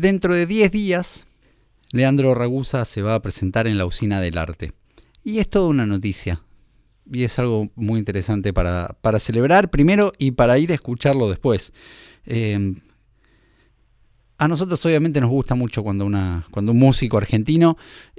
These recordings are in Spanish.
Dentro de 10 días, Leandro Ragusa se va a presentar en la Usina del Arte. Y es toda una noticia. Y es algo muy interesante para celebrar primero y para ir a escucharlo después. A nosotros obviamente nos gusta mucho cuando un músico argentino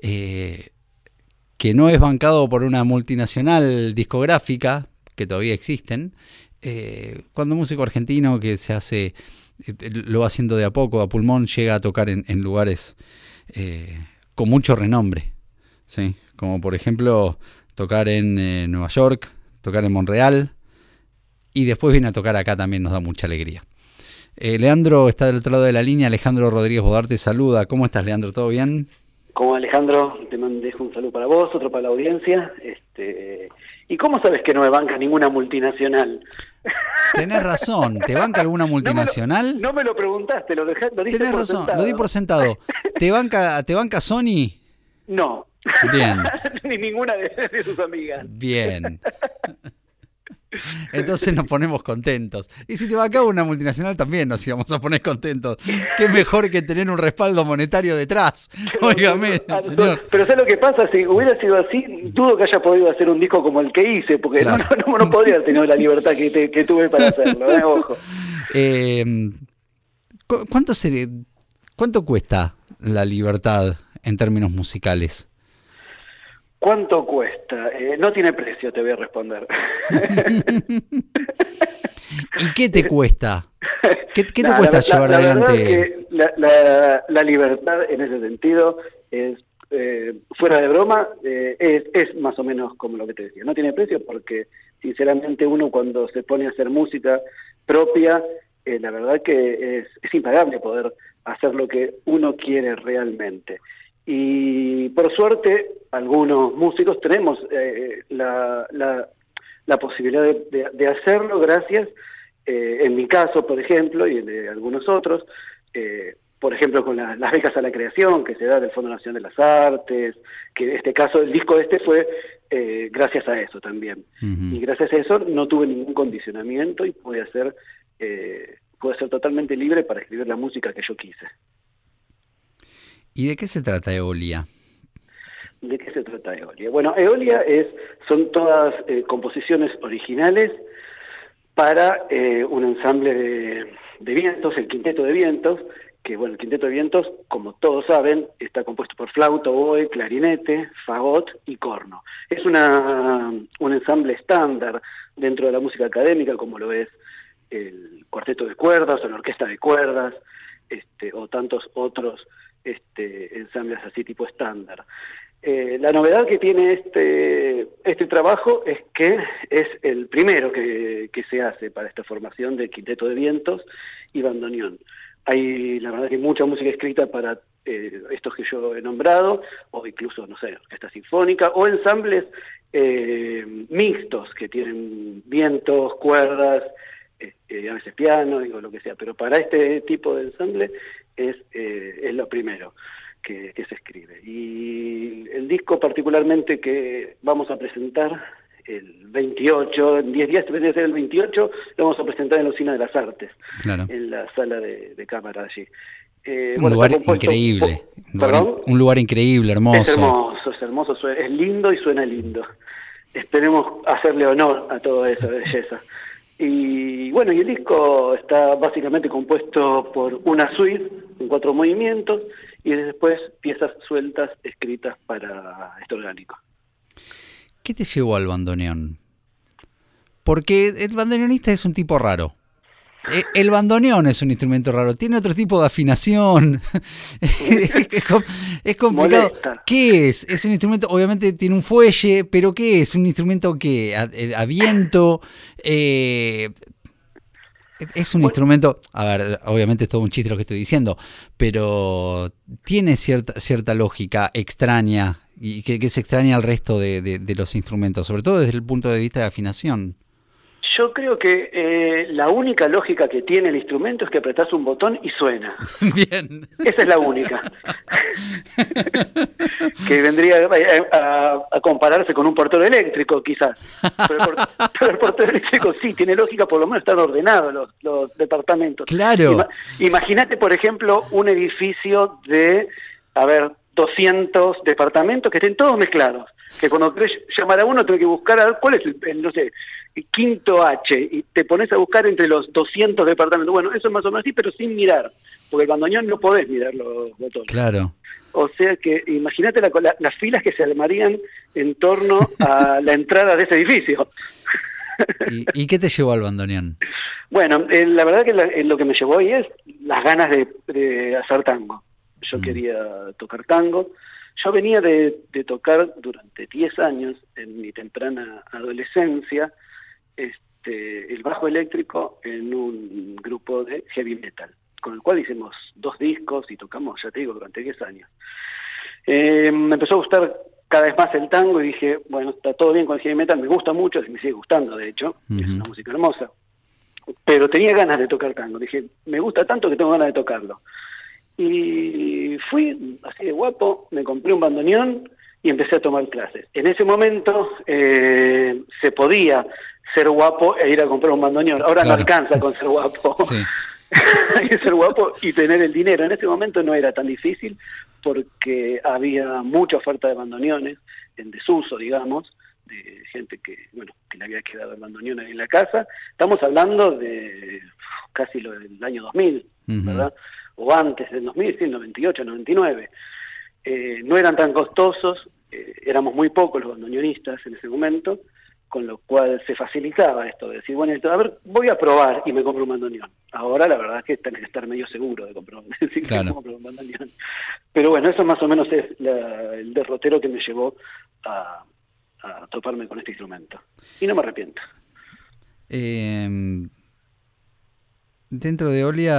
que no es bancado por una multinacional discográfica, que todavía existen, cuando un músico argentino que se hace, lo va haciendo de a poco, a pulmón, llega a tocar en lugares con mucho renombre, ¿sí? Como por ejemplo tocar en Nueva York, tocar en Montreal, y después viene a tocar acá también nos da mucha alegría. Leandro está del otro lado de la línea. Alejandro Rodríguez Bodart te saluda. ¿Cómo estás, Leandro? ¿Todo bien? Como Alejandro, te dejo un saludo para vos, otro para la audiencia. ¿Y cómo sabes que no me banca ninguna multinacional? Tenés razón, ¿te banca alguna multinacional? No me lo preguntaste, lo diste Tenés por razón, sentado. lo di por sentado. ¿Te banca Sony? No. Bien. Ni ninguna de sus amigas. Bien. Entonces nos ponemos contentos. Y si te bancaba una multinacional también nos íbamos a poner contentos. Qué mejor que tener un respaldo monetario detrás. Óigame, señor. Pero ¿sabes lo que pasa? Si hubiera sido así, dudo que haya podido hacer un disco como el que hice, porque claro, no podría haber tenido la libertad que tuve para hacerlo, ojo. ¿Cuánto cuesta la libertad en términos musicales? ¿Cuánto cuesta? No tiene precio, te voy a responder. ¿Y qué te cuesta? ¿Qué te cuesta llevar adelante? La libertad en ese sentido es, fuera de broma, es más o menos como lo que te decía. No tiene precio porque, sinceramente, uno cuando se pone a hacer música propia, la verdad que es impagable poder hacer lo que uno quiere realmente. Y por suerte, algunos músicos tenemos la posibilidad de hacerlo gracias, en mi caso, por ejemplo, y de algunos otros, por ejemplo, con las becas a la creación que se da del Fondo Nacional de las Artes, que en este caso el disco fue gracias a eso también. Uh-huh. Y gracias a eso no tuve ningún condicionamiento y pude ser totalmente libre para escribir la música que yo quise. ¿Y de qué se trata Eolia? ¿De qué se trata Eolia? Bueno, Eolia son todas composiciones originales para un ensamble de vientos, el Quinteto de Vientos, que bueno, el Quinteto de Vientos, como todos saben, está compuesto por flauta, oboe, clarinete, fagot y corno. Es un ensamble estándar dentro de la música académica, como lo es el cuarteto de cuerdas o la orquesta de cuerdas, o tantos otros ensambles así tipo estándar. La novedad que tiene este trabajo es que es el primero que se hace para esta formación de Quinteto de Vientos y bandoneón. Hay, la verdad, que mucha música escrita para estos que yo he nombrado, o incluso, no sé, orquesta sinfónica, o ensambles mixtos que tienen vientos, cuerdas, a veces piano, digo, lo que sea, pero para este tipo de ensamble es lo primero que se escribe. Y el disco particularmente que vamos a presentar el 28, en 10 días, debería ser el 28, lo vamos a presentar en la Usina de las Artes, claro, en la sala de cámara allí. Un lugar increíble, un lugar increíble, hermoso. Es hermoso, es lindo y suena lindo. Esperemos hacerle honor a toda esa belleza. Y bueno, y el disco está básicamente compuesto por una suite en 4 movimientos y después piezas sueltas escritas para este orgánico. ¿Qué te llevó al bandoneón? Porque el bandoneonista es un tipo raro. El bandoneón es un instrumento raro, tiene otro tipo de afinación, es complicado. Molesta. ¿Qué es? Es un instrumento, obviamente tiene un fuelle, pero ¿qué es? ¿Un instrumento que a viento? Es un instrumento, a ver, obviamente es todo un chiste lo que estoy diciendo, pero tiene cierta lógica extraña y que se extraña al resto de los instrumentos, sobre todo desde el punto de vista de afinación. Yo creo que la única lógica que tiene el instrumento es que apretás un botón y suena. Bien. Esa es la única. Que vendría a compararse con un portero eléctrico, quizás. Pero el portero eléctrico sí tiene lógica, por lo menos están ordenados los departamentos. Claro. Imagínate, por ejemplo, un edificio de, 200 departamentos que estén todos mezclados. Que cuando querés llamar a uno tenés que buscar a ver cuál es el quinto H, y te pones a buscar entre los 200 departamentos. Bueno, eso es más o menos así, pero sin mirar, porque el bandoneón no podés mirar los botones. Claro. O sea que imagínate las filas que se armarían en torno a la entrada de ese edificio. ¿Y qué te llevó al bandoneón? Bueno, la verdad que lo que me llevó ahí es las ganas de hacer tango. Yo quería tocar tango. Yo venía de tocar durante 10 años, en mi temprana adolescencia, el bajo eléctrico en un grupo de heavy metal, con el cual hicimos 2 discos y tocamos, ya te digo, durante 10 años. Me empezó a gustar cada vez más el tango y dije, bueno, está todo bien con el heavy metal, me gusta mucho, me sigue gustando, de hecho, es una música hermosa. Pero tenía ganas de tocar tango, dije, me gusta tanto que tengo ganas de tocarlo. Y fui así de guapo, me compré un bandoneón y empecé a tomar clases. En ese momento se podía ser guapo e ir a comprar un bandoneón. Ahora claro. No alcanza con ser guapo. Sí. Hay que ser guapo y tener el dinero. En ese momento no era tan difícil porque había mucha oferta de bandoneones en desuso, digamos, de gente que le había quedado el bandoneón ahí en la casa. Estamos hablando de casi lo del año 2000, ¿verdad? O antes del 2000, sí, el 98, 99. No eran tan costosos, éramos muy pocos los bandoneonistas en ese momento, con lo cual se facilitaba esto de decir, bueno, a ver, voy a probar y me compro un bandoneón. Ahora la verdad es que tenés que estar medio seguro de comprar un bandoneón. Pero bueno, eso más o menos es el derrotero que me llevó a toparme con este instrumento. Y no me arrepiento. Dentro de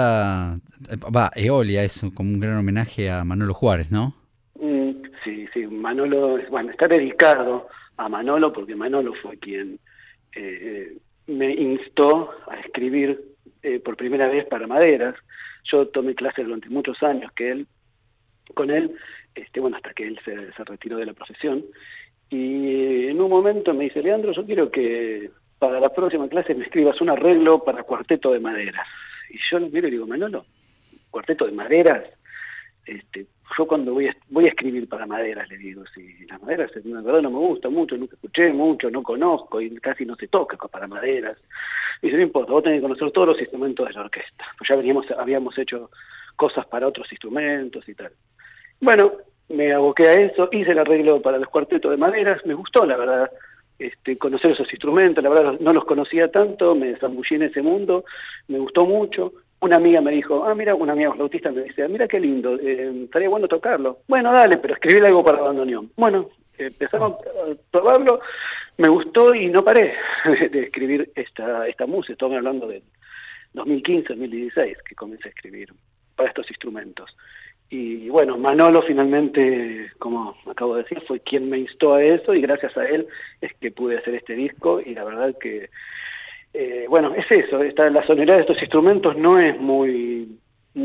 Eolia es como un gran homenaje a Manolo Juárez, ¿no? Sí, Manolo, está dedicado a Manolo porque Manolo fue quien me instó a escribir por primera vez para Maderas. Yo tomé clases durante muchos años con él, hasta que él se retiró de la profesión. Y en un momento me dice, Leandro, yo quiero que para la próxima clase me escribas un arreglo para cuarteto de maderas. Y yo lo miro y digo, Manolo, ¿cuarteto de maderas? Yo cuando voy a escribir para maderas, le digo, si las maderas la verdad no me gusta mucho, nunca escuché mucho, no conozco y casi no se toca para maderas. Y dice, no importa, vos tenés que conocer todos los instrumentos de la orquesta. Pues ya habíamos hecho cosas para otros instrumentos y tal. Bueno, me aboqué a eso, hice el arreglo para los cuartetos de maderas, me gustó la verdad. Conocer esos instrumentos, la verdad no los conocía tanto, me zambullí en ese mundo, me gustó mucho. Una amiga me dijo, mira, una amiga flautista me dice, mira qué lindo, estaría bueno tocarlo. Bueno, dale, pero escribí algo para bandoneón. Bueno, empezamos a probarlo, me gustó y no paré de escribir esta música. Estamos hablando del 2015, 2016, que comencé a escribir para estos instrumentos. Y bueno, Manolo finalmente, como acabo de decir, fue quien me instó a eso y gracias a él es que pude hacer este disco y la verdad que, es eso, la sonoridad de estos instrumentos no es muy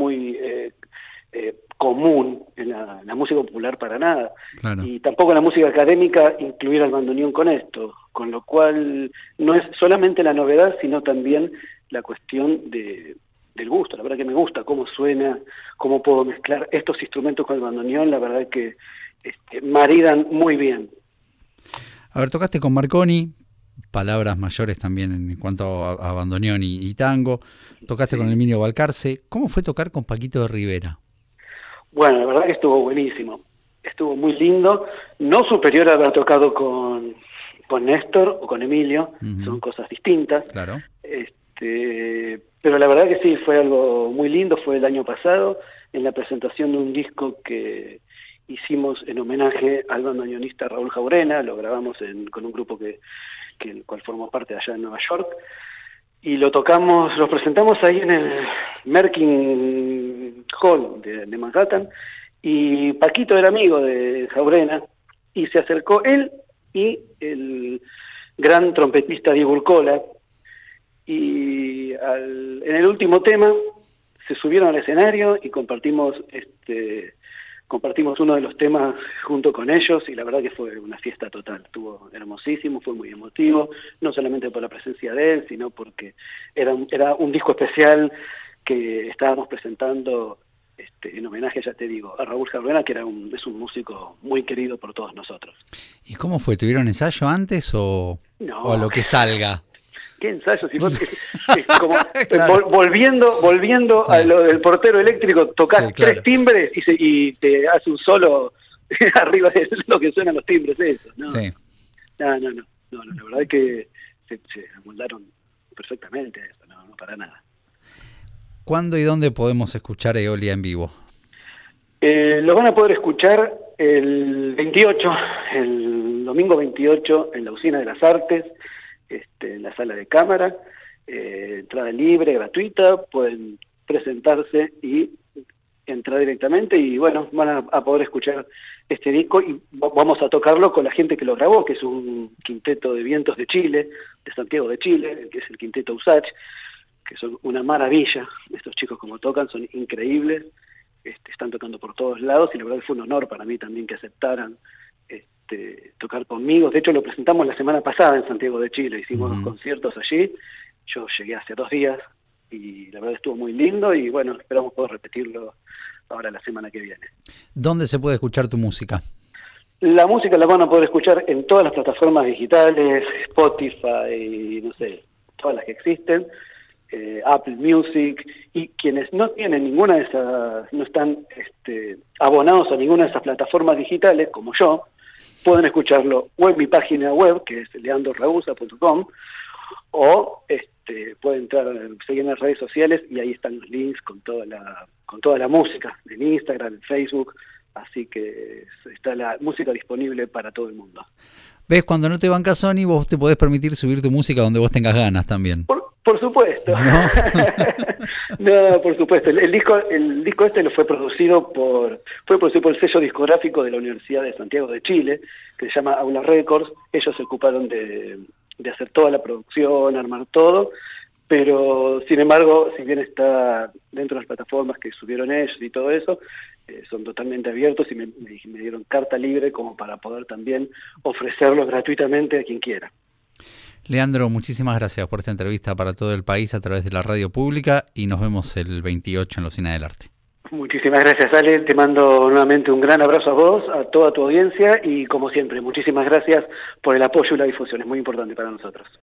común en la música popular para nada. Claro. Y tampoco en la música académica incluir al bandoneón con esto, con lo cual no es solamente la novedad, sino también la cuestión del gusto. La verdad que me gusta cómo suena, cómo puedo mezclar estos instrumentos con el bandoneón, la verdad que maridan muy bien. A ver, tocaste con Marconi, palabras mayores también en cuanto a bandoneón y tango, tocaste con Emilio Balcarce. ¿Cómo fue tocar con Paquito de Rivera? Bueno, la verdad que estuvo buenísimo, estuvo muy lindo, no superior a haber tocado con Néstor o con Emilio, son cosas distintas. Claro. Pero la verdad que sí, fue algo muy lindo, fue el año pasado, en la presentación de un disco que hicimos en homenaje al bandoneonista Raúl Jaurena, lo grabamos con un grupo el cual formó parte de allá en Nueva York, y lo presentamos ahí en el Merkin Hall de Manhattan, y Paquito era amigo de Jaurena, y se acercó él y el gran trompetista Diego Urcola, y en el último tema se subieron al escenario y compartimos uno de los temas junto con ellos y la verdad que fue una fiesta total, estuvo hermosísimo, fue muy emotivo, no solamente por la presencia de él, sino porque era un disco especial que estábamos presentando en homenaje, ya te digo, a Raúl Jarruena, que es un músico muy querido por todos nosotros. ¿Y cómo fue? ¿Tuvieron ensayo antes o a lo que salga? ¿Qué ensayo? Si vos, como, claro. volviendo sí. A lo del portero eléctrico, tocás sí, claro. 3 timbres y te hace un solo arriba de lo que suenan los timbres, eso, ¿no? Sí. No, la verdad es que se amoldaron perfectamente eso, no para nada. ¿Cuándo y dónde podemos escuchar Eolia en vivo? Lo van a poder escuchar el 28, el domingo 28, en la Usina de las Artes, en la sala de cámara, entrada libre, gratuita, pueden presentarse y entrar directamente y bueno, van a poder escuchar este disco y vamos a tocarlo con la gente que lo grabó, que es un quinteto de vientos de Chile, de Santiago de Chile, que es el quinteto Usach, que son una maravilla. Estos chicos como tocan son increíbles, están tocando por todos lados y la verdad que fue un honor para mí también que aceptaran tocar conmigo. De hecho lo presentamos la semana pasada en Santiago de Chile, hicimos 2 conciertos allí, yo llegué hace 2 días y la verdad estuvo muy lindo y bueno, esperamos poder repetirlo ahora la semana que viene. ¿Dónde se puede escuchar tu música? La música la van a poder escuchar en todas las plataformas digitales, Spotify, no sé, todas las que existen, Apple Music, y quienes no tienen ninguna de esas, no están abonados a ninguna de esas plataformas digitales, como yo, pueden escucharlo o en mi página web, que es leandroragusa.com, o pueden seguir en las redes sociales y ahí están los links con toda la música, en Instagram, en Facebook, así que está la música disponible para todo el mundo. ¿Ves? Cuando no te banca Sony, vos te podés permitir subir tu música donde vos tengas ganas también. Por supuesto. ¿No? No, por supuesto. El disco lo fue producido por el sello discográfico de la Universidad de Santiago de Chile, que se llama Aula Records. Ellos se ocuparon de hacer toda la producción, armar todo, pero sin embargo, si bien está dentro de las plataformas que subieron ellos y todo eso, son totalmente abiertos y me dieron carta libre como para poder también ofrecerlos gratuitamente a quien quiera. Leandro, muchísimas gracias por esta entrevista para todo el país a través de la radio pública y nos vemos el 28 en la Usina del Arte. Muchísimas gracias, Ale. Te mando nuevamente un gran abrazo a vos, a toda tu audiencia y como siempre, muchísimas gracias por el apoyo y la difusión. Es muy importante para nosotros.